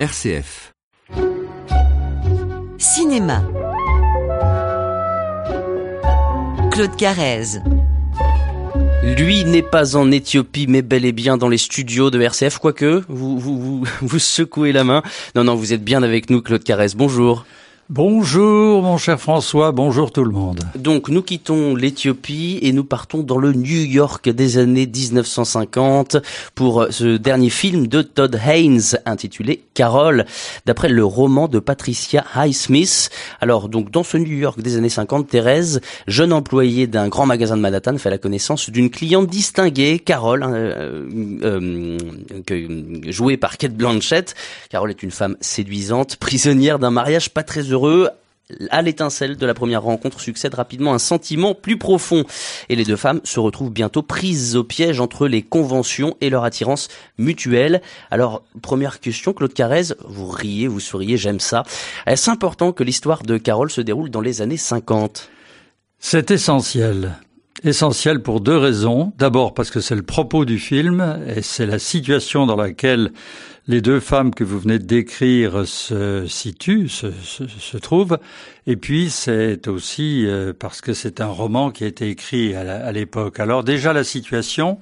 RCF. Cinéma. Claude Carrez. Lui n'est pas en Éthiopie, mais bel et bien dans les studios de RCF, quoique vous secouez la main. Non, vous êtes bien avec nous, Claude Carrez. Bonjour. Bonjour mon cher François, bonjour tout le monde. Donc nous quittons l'Éthiopie et nous partons dans le New York des années 1950 pour ce dernier film de Todd Haynes intitulé Carol, d'après le roman de Patricia Highsmith. Alors donc dans ce New York des années 50, Thérèse, jeune employée d'un grand magasin de Manhattan, fait la connaissance d'une cliente distinguée, Carol, jouée par Cate Blanchett. Carol est une femme séduisante, prisonnière d'un mariage pas très heureux. À l'étincelle de la première rencontre succède rapidement un sentiment plus profond. Et les deux femmes se retrouvent bientôt prises au piège entre les conventions et leur attirance mutuelle. Alors, première question, Claude Carrez, vous riez, vous souriez, j'aime ça. Est-ce important que l'histoire de Carol se déroule dans les années 50 ? C'est essentiel. Essentiel pour deux raisons. D'abord parce que c'est le propos du film et c'est la situation dans laquelle les deux femmes que vous venez de décrire se situent, se trouvent. Et puis c'est aussi parce que c'est un roman qui a été écrit à l'époque. Alors déjà la situation,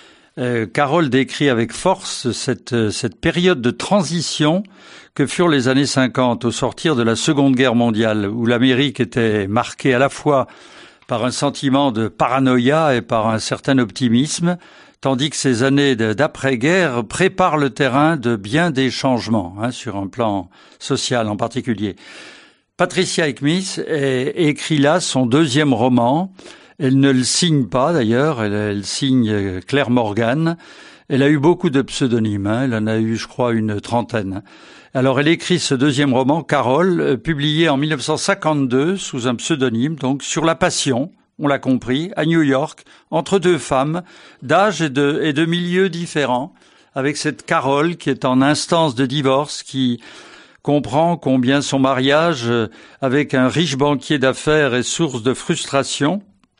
Carol décrit avec force cette période de transition que furent les années 50 au sortir de la Seconde Guerre mondiale, où l'Amérique était marquée à la fois par un sentiment de paranoïa et par un certain optimisme, tandis que ces années d'après-guerre préparent le terrain de bien des changements, sur un plan social en particulier. Patricia Highsmith écrit là son deuxième roman. Elle ne le signe pas d'ailleurs, elle signe Claire Morgan. Elle a eu beaucoup de pseudonymes, elle en a eu je crois une trentaine. Alors elle écrit ce deuxième roman, Carol, publié en 1952 sous un pseudonyme, donc sur la passion. On l'a compris, à New York, entre deux femmes d'âge et de milieux différents, avec cette Carol qui est en instance de divorce, qui comprend combien son mariage avec un riche banquier d'affaires est source de frustration.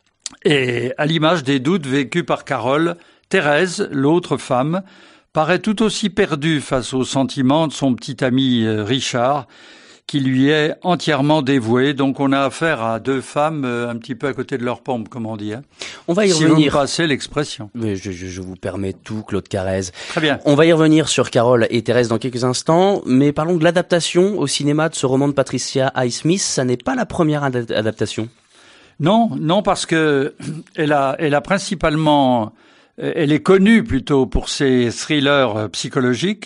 Et à l'image des doutes vécus par Carol, Thérèse, l'autre femme, paraît tout aussi perdue face aux sentiments de son petit ami Richard, qui lui est entièrement dévoué. Donc on a affaire à deux femmes un petit peu à côté de leur pompe, comme on dit. On va y revenir. Si vous me passez l'expression. Mais je vous permets tout, Claude Carrez. Très bien. On va y revenir sur Carol et Thérèse dans quelques instants, mais parlons de l'adaptation au cinéma de ce roman de Patricia Highsmith. Ça n'est pas la première adaptation. Non, parce que elle a principalement, elle est connue plutôt pour ses thrillers psychologiques,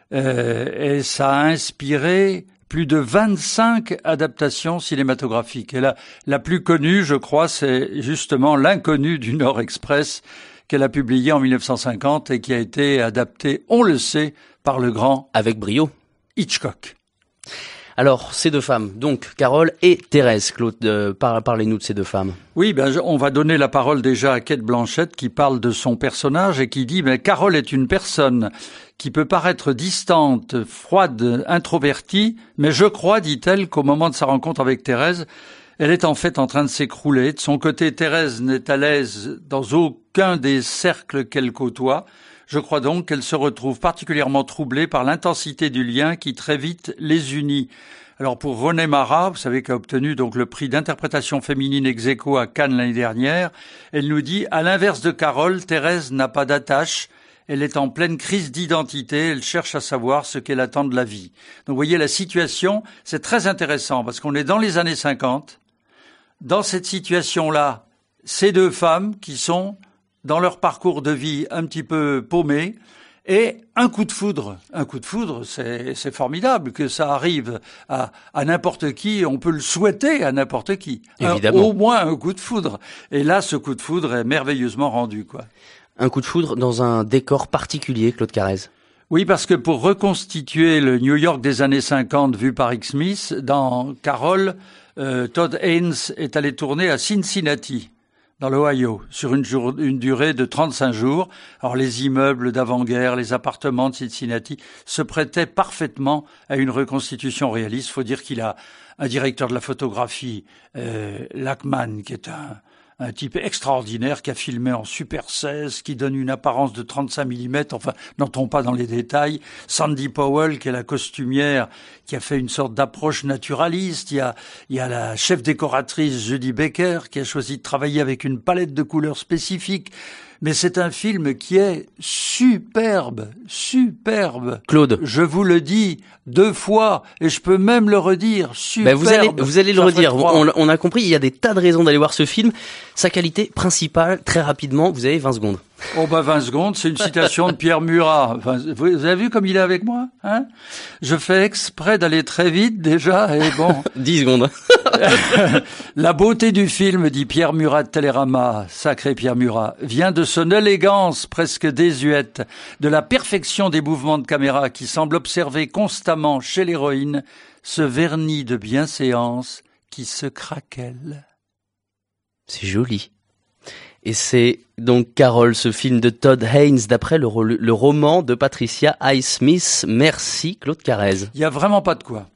et ça a inspiré plus de 25 adaptations cinématographiques. Et la plus connue, je crois, c'est justement L'Inconnu du Nord Express qu'elle a publié en 1950 et qui a été adapté, on le sait, par le grand avec brio Hitchcock. Alors, ces deux femmes, donc Carol et Thérèse, Claude, parlez-nous de ces deux femmes. Oui, on va donner la parole déjà à Cate Blanchett qui parle de son personnage et qui dit « Carol est une personne qui peut paraître distante, froide, introvertie, mais je crois, dit-elle, qu'au moment de sa rencontre avec Thérèse, elle est en fait en train de s'écrouler. De son côté, Thérèse n'est à l'aise dans aucun des cercles qu'elle côtoie. Je crois donc qu'elle se retrouve particulièrement troublée par l'intensité du lien qui très vite les unit. » Alors pour Renée Mara, vous savez qu'elle a obtenu donc le prix d'interprétation féminine ex aequo à Cannes l'année dernière, elle nous dit « À l'inverse de Carol, Thérèse n'a pas d'attache. Elle est en pleine crise d'identité, elle cherche à savoir ce qu'elle attend de la vie. » Donc vous voyez la situation, c'est très intéressant parce qu'on est dans les années 50. Dans cette situation-là, ces deux femmes qui sont dans leur parcours de vie un petit peu paumés, et un coup de foudre. Un coup de foudre, c'est formidable que ça arrive à n'importe qui, on peut le souhaiter à n'importe qui. Évidemment. Au moins un coup de foudre. Et là, ce coup de foudre est merveilleusement rendu, quoi. Un coup de foudre dans un décor particulier, Claude Carrez. Oui, parce que pour reconstituer le New York des années 50 vu par Highsmith, dans Carol, Todd Haynes est allé tourner à Cincinnati, dans l'Ohio, sur une durée de 35 jours. Alors les immeubles d'avant-guerre, les appartements de Cincinnati se prêtaient parfaitement à une reconstitution réaliste. Il faut dire qu'il a un directeur de la photographie, Lachman, qui est un type extraordinaire qui a filmé en Super 16, qui donne une apparence de 35 mm, enfin, n'entrons pas dans les détails. Sandy Powell, qui est la costumière, qui a fait une sorte d'approche naturaliste. Il y a la chef décoratrice Judy Baker, qui a choisi de travailler avec une palette de couleurs spécifiques. Mais c'est un film qui est superbe. Claude. Je vous le dis 2 fois, et je peux même le redire, superbe. Vous allez le redire. On a compris, il y a des tas de raisons d'aller voir ce film. Sa qualité principale, très rapidement, vous avez 20 secondes. Oh 20 secondes, c'est une citation de Pierre Murat. Enfin, vous avez vu comme il est avec moi, hein? Je fais exprès d'aller très vite déjà, et bon. 10 secondes. La beauté du film, dit Pierre Murat de Télérama, sacré Pierre Murat, vient de son élégance presque désuète, de la perfection des mouvements de caméra qui semble observer constamment chez l'héroïne ce vernis de bienséance qui se craquelle. C'est joli. Et c'est donc Carol, ce film de Todd Haynes, d'après le roman de Patricia Highsmith. Merci Claude Carrez. Il y a vraiment pas de quoi.